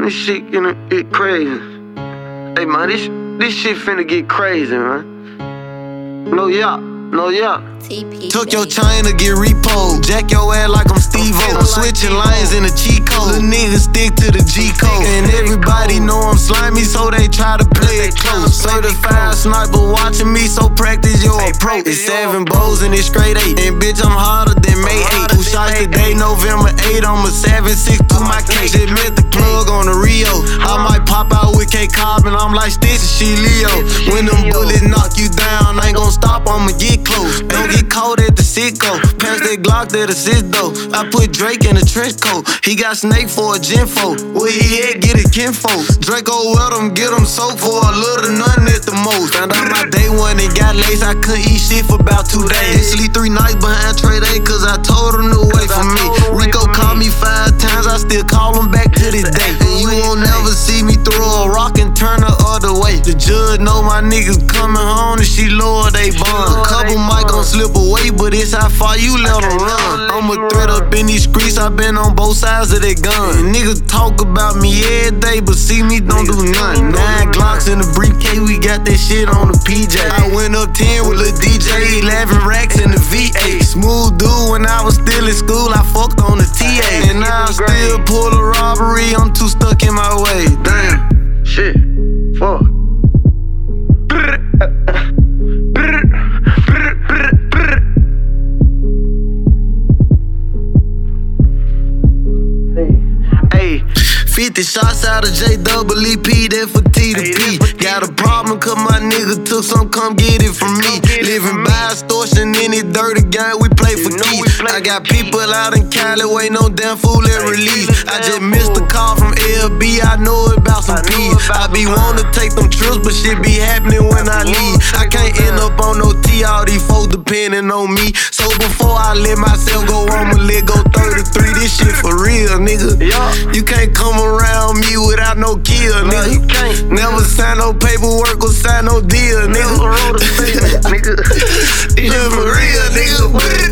this shit gonna get crazy. Hey man, this shit finna get crazy, man. No yacht. TP, Took your chain to get repoed. Jack your ass like I'm Steve-O. Switching lanes in the cheat code. Little niggas stick to the G code. And everybody know I'm slimy, so they try to play it close. Certified sniper watching me, so practice your approach. It's 7 bows and it's straight 8. And bitch, I'm harder than May 8. Who shot today, November 8. I'm a 7-6 to my case. Just met the plug on the Rio. I might pop out with K Cobb and I'm like Stitch, she Leo. When them bullets knock you down, I ain't gon' stop, I'ma get close. Don't get caught at the Sitco. Pass that Glock that assist though. I put Drake in a trench coat. He got Snake for a Genfo. Where he at, get his kinfolk. Draco wet him, get him soaked for a little, nothing at the most. Found out my day one and got laced. I couldn't eat shit for about 2 days. Sleep 3 nights behind Trade A, cause I told him to wait for me. Rico called me 5 times, I still call him back to this day. And you won't never see me throw a rock and turn the other way. The judge know my niggas coming home and she lower they bond. Couple might gon' slip away, but it's how far you let them run. I'm a threat up in these streets, I been on both sides of that gun. And niggas talk about me every day, but see me don't do nothing. 9 Glocks in the briefcase, we got that shit on the PJ. I went up 10 with a DJ, 11 racks in the V8. Smooth dude when I was still in school, I fucked on the TA. And now I still pull a robbery, I'm too stuck in my way. Damn. Shit. Fuck. Hey. 50 shots out of JEEP, that for T to P. Got a problem cause my nigga took some, come get it from me. Living by extortion in this dirty game, we play for keys. I got people out in Cali, wait no damn fool at release. I just missed a call from LB, I know about some peas. I be wanting to take them trips, but shit be happening when I leave. I can't end up on no T, all these folks depending on me. So before I let myself go, I'ma let go 33. This shit for real, nigga. You can't come around me without no kill, nigga. You can't. Never sign no paperwork or sign no deal, nigga. Nigga. This shit for real, nigga.